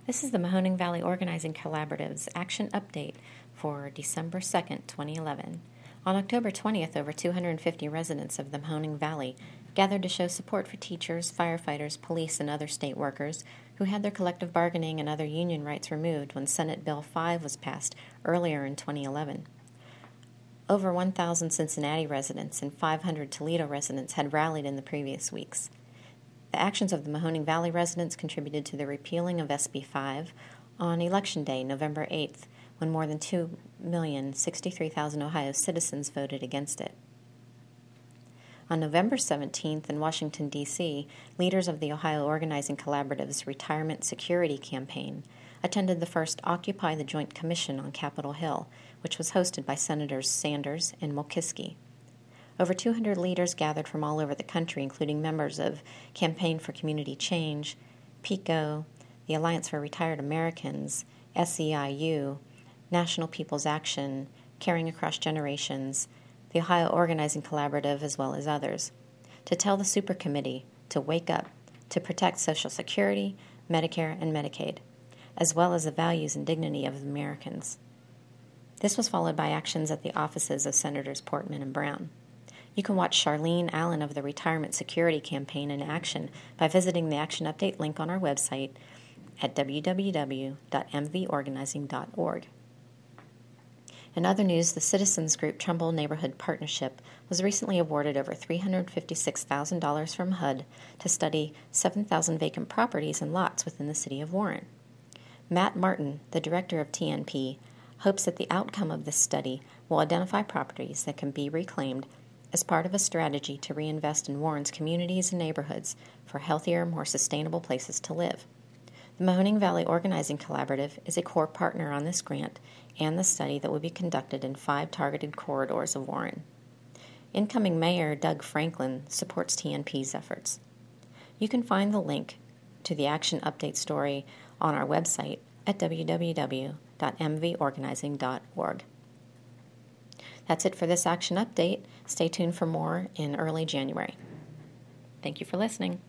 This is the Mahoning Valley Organizing Collaborative's Action Update for December 2nd, 2011. On October 20th, over 250 residents of the Mahoning Valley gathered to show support for teachers, firefighters, police, and other state workers who had their collective bargaining and other union rights removed when Senate Bill 5 was passed earlier in 2011. Over 1,000 Cincinnati residents and 500 Toledo residents had rallied in the previous weeks. The actions of the Mahoning Valley residents contributed to the repealing of SB 5 on Election Day, November 8th, when more than 2,063,000 Ohio citizens voted against it. On November 17th in Washington, D.C., leaders of the Ohio Organizing Collaborative's Retirement Security Campaign attended the first Occupy the Joint Commission on Capitol Hill, which was hosted by Senators Sanders and Murkowski. Over 200 leaders gathered from all over the country, including members of Campaign for Community Change, PICO, the Alliance for Retired Americans, SEIU, National People's Action, Caring Across Generations, the Ohio Organizing Collaborative, as well as others, to tell the Supercommittee to wake up, to protect Social Security, Medicare, and Medicaid, as well as the values and dignity of Americans. This was followed by actions at the offices of Senators Portman and Brown. You can watch Charlene Allen of the Retirement Security Campaign in action by visiting the Action Update link on our website at www.mvorganizing.org. In other news, the citizens group Trumbull Neighborhood Partnership was recently awarded over $356,000 from HUD to study 7,000 vacant properties and lots within the city of Warren. Matt Martin, the director of TNP, hopes that the outcome of this study will identify properties that can be reclaimed as part of a strategy to reinvest in Warren's communities and neighborhoods for healthier, more sustainable places to live. The Mahoning Valley Organizing Collaborative is a core partner on this grant and the study that will be conducted in 5 targeted corridors of Warren. Incoming Mayor Doug Franklin supports TNP's efforts. You can find the link to the Action Update story on our website at www.mvorganizing.org. That's it for this Action Update. Stay tuned for more in early January. Thank you for listening.